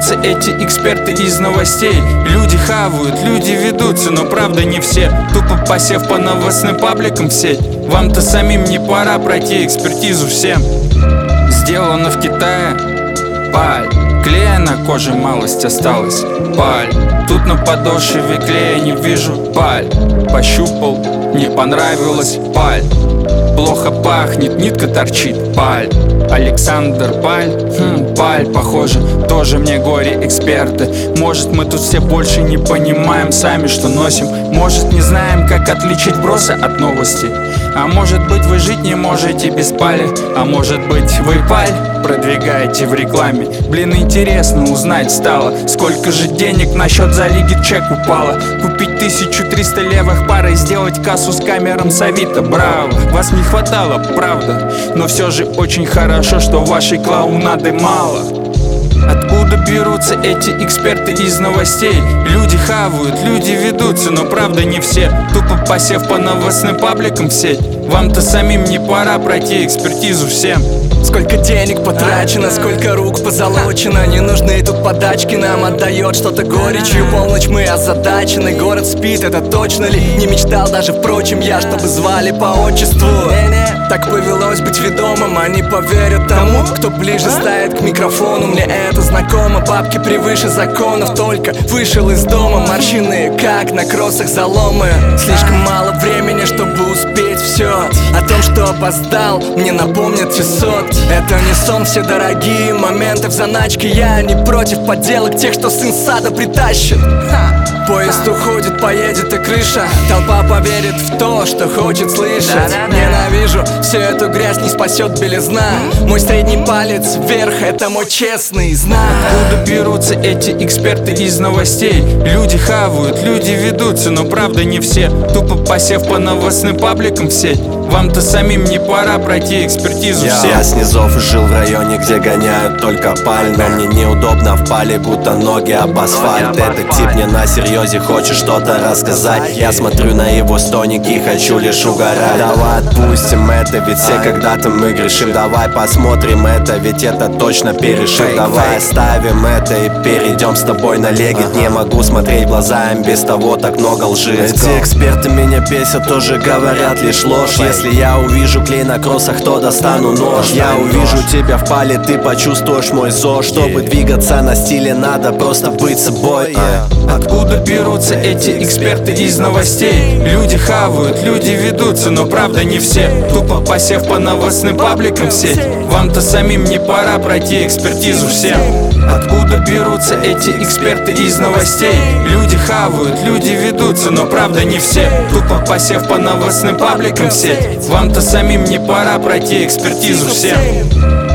берутся эти эксперты из новостей? Люди хавают, люди ведутся, но правда не все. Тупо посев по новостным пабликам в сеть. Вам-то самим не пора пройти экспертизу всем. Сделано в Китае, паль. Клея на коже малость осталась, паль. Тут на подошве клея не вижу, паль. Пощупал, не понравилось, паль. Плохо пахнет, нитка торчит, паль. Александр Паль, Паль, похоже, тоже мне горе-эксперты. Может, мы тут все больше не понимаем сами, что носим. Может, не знаем, как отличить вбросы от новости. А может быть, вы жить не можете без пали. А может быть, вы паль продвигаете в рекламе. Блин, интересно узнать стало, сколько же денег на счет за лиги чек упало. Купить 1300 левых пар и сделать кассу с камером с Авито. Браво, вас не хватало, правда. Но все же очень хорошо, что вашей клоунады мало. Откуда берутся эти эксперты из новостей? Люди хавают, люди ведутся, но правда не все. Тупо посев по новостным пабликам в сеть. Вам-то самим не пора пройти экспертизу всем. Сколько денег потрачено, сколько рук позолочено. Не нужны тут подачки, нам отдает что-то горечью. Полночь мы озадачены, город спит, это точно ли? Не мечтал даже, впрочем, я, чтобы звали по отчеству. Так повелось быть ведомым, они поверят тому, кто ближе стоит к микрофону. Мне это знакомо, бабки превыше законов. Только вышел из дома, морщины, как на кроссах заломы. Слишком мало времени, чтобы успеть все. О том, что опоздал, мне напомнят часот. Это не сон, все дорогие моменты в заначке. Я не против подделок тех, что сын сада притащит. Поезд уходит, поедет и крыша. Толпа поверит в то, что хочет слышать. Ненавижу всю эту грязь, не спасет белизна. Мой средний палец вверх, это мой честный знак. Откуда берутся эти эксперты из новостей? Люди хавают, люди ведутся, но правда не все. Тупо посев по новостным пабликам в сеть. Вам-то самим не пора пройти экспертизу всем. Я с низов жил в районе, где гоняют только паль. Но мне неудобно в пале, будто ноги об асфальт. Этот тип не на серьезе хочет что-то рассказать. Я смотрю на его стоник и хочу лишь угорать. Давай отпустим это, ведь все когда-то мы грешим. Давай посмотрим это, ведь это точно перешив. Давай оставим это и перейдем с тобой на легит. Не могу смотреть в глаза им, без того так много лжи. Эти эксперты меня бесят, тоже говорят лишь ложь. Если я увижу клей на кроссах, то достану нож. Я увижу тебя в пале, ты почувствуешь мой зов. Чтобы двигаться на стиле, надо просто быть собой. Откуда берутся эти эксперты из новостей? Люди хавают, люди ведутся, но правда не все. Тупо посев по новостным пабликам в сеть. Вам-то самим не пора пройти экспертизу всем. Откуда берутся эти эксперты из новостей? Люди хавают, люди ведутся, но правда не все. Тупо посев по новостным пабликам в сеть. Вам-то самим не пора пройти экспертизу всем.